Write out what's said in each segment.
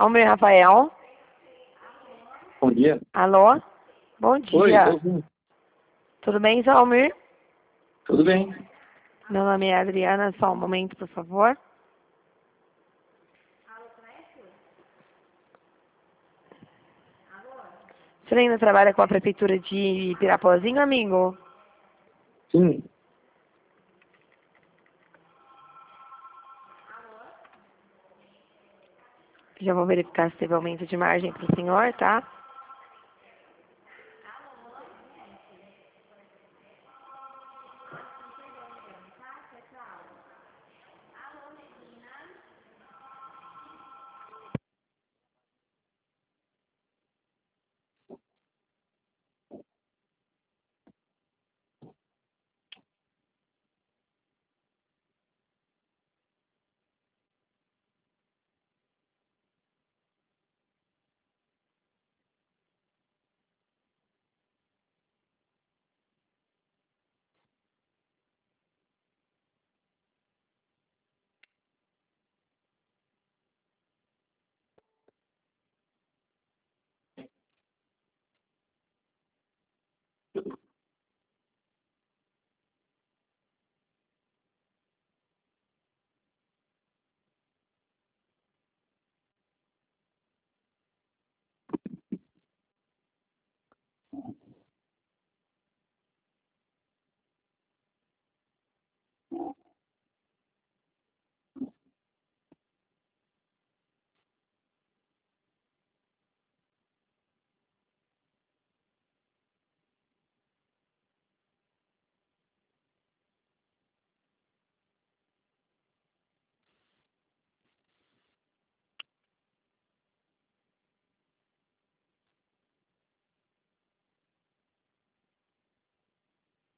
Almir Rafael. Bom dia. Alô? Bom Oi, dia. tô ouvindo. Tudo bem, seu Almir? Tudo bem? Meu nome é Adriana, só um momento, por favor. Você ainda trabalha com a prefeitura de Pirapozinho, amigo? Sim. Já vou verificar se teve aumento de margem para o senhor, tá?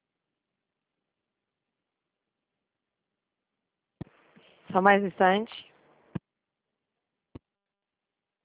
Só mais um instante.